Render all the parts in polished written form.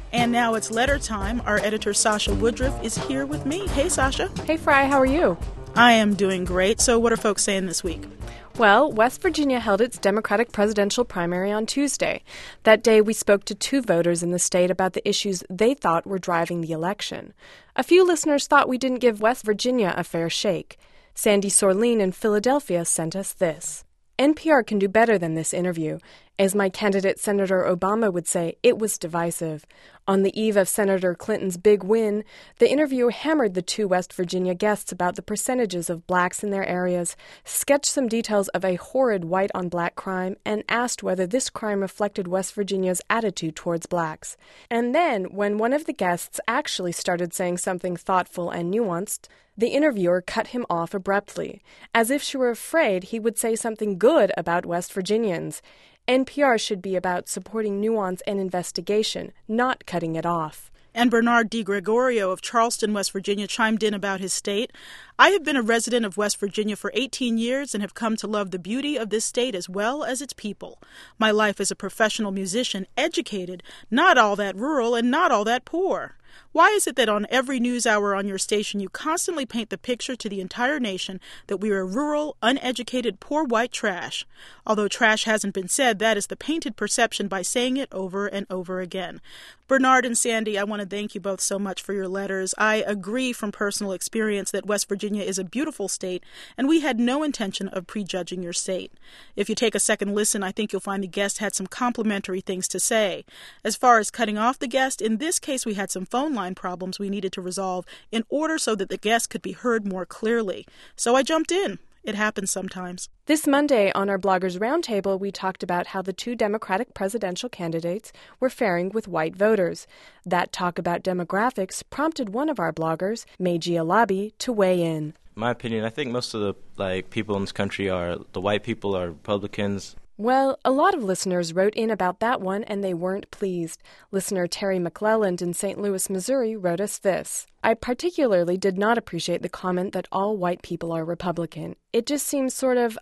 And now it's letter time. Our editor, Sasha Woodruff, is here with me. Hey, Sasha. Hey, Fry, how are you? I am doing great. So what are folks saying this week? Well, West Virginia held its Democratic presidential primary on Tuesday. That day, we spoke to 2 voters in the state about the issues they thought were driving the election. A few listeners thought we didn't give West Virginia a fair shake. Sandy Sorleen in Philadelphia sent us this. NPR can do better than this interview. As my candidate Senator Obama would say, it was divisive. On the eve of Senator Clinton's big win, the interviewer hammered the 2 West Virginia guests about the percentages of blacks in their areas, sketched some details of a horrid white-on-black crime, and asked whether this crime reflected West Virginia's attitude towards blacks. And then, when one of the guests actually started saying something thoughtful and nuanced, the interviewer cut him off abruptly, as if she were afraid he would say something good about West Virginians. NPR should be about supporting nuance and investigation, not cutting it off. And Bernard DiGregorio of Charleston, West Virginia, chimed in about his state. I have been a resident of West Virginia for 18 years and have come to love the beauty of this state as well as its people. My life as a professional musician, educated, not all that rural and not all that poor. Why is it that on every news hour on your station you constantly paint the picture to the entire nation that we are rural, uneducated, poor white trash? Although trash hasn't been said, that is the painted perception by saying it over and over again. Bernard and Sandy, I want to thank you both so much for your letters. I agree from personal experience that West Virginia is a beautiful state, and we had no intention of prejudging your state. If you take a second listen, I think you'll find the guest had some complimentary things to say. As far as cutting off the guest, in this case we had some phone line problems we needed to resolve in order so that the guest could be heard more clearly. So I jumped in. It happens sometimes. This Monday on our Bloggers Roundtable, we talked about how the 2 Democratic presidential candidates were faring with white voters. That talk about demographics prompted one of our bloggers, Meiji Alabi, to weigh in. In my opinion, I think most of the people in this country the white people are Republicans. Well, a lot of listeners wrote in about that one, and they weren't pleased. Listener Terry McClelland in St. Louis, Missouri, wrote us this. I particularly did not appreciate the comment that all white people are Republican. It just seems sort of,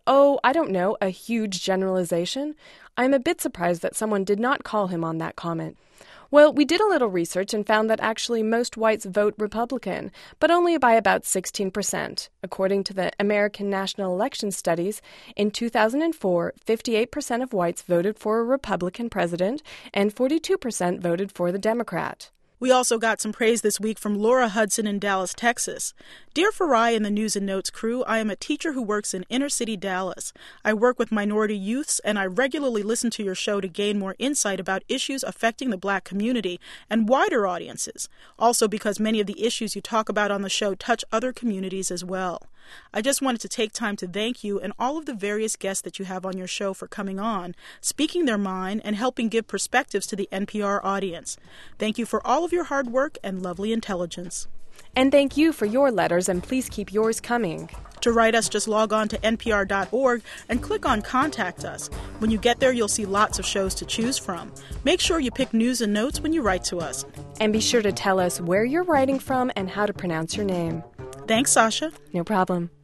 a huge generalization. I'm a bit surprised that someone did not call him on that comment. Well, we did a little research and found that actually most whites vote Republican, but only by about 16%. According to the American National Election Studies, in 2004, 58% of whites voted for a Republican president and 42% voted for the Democrat. We also got some praise this week from Laura Hudson in Dallas, Texas. Dear Farai and the News and Notes crew, I am a teacher who works in inner-city Dallas. I work with minority youths, and I regularly listen to your show to gain more insight about issues affecting the black community and wider audiences. Also because many of the issues you talk about on the show touch other communities as well. I just wanted to take time to thank you and all of the various guests that you have on your show for coming on, speaking their mind, and helping give perspectives to the NPR audience. Thank you for all of your hard work and lovely intelligence. And thank you for your letters, and please keep yours coming. To write us, just log on to npr.org and click on Contact Us. When you get there, you'll see lots of shows to choose from. Make sure you pick News and Notes when you write to us. And be sure to tell us where you're writing from and how to pronounce your name. Thanks, Sasha. No problem.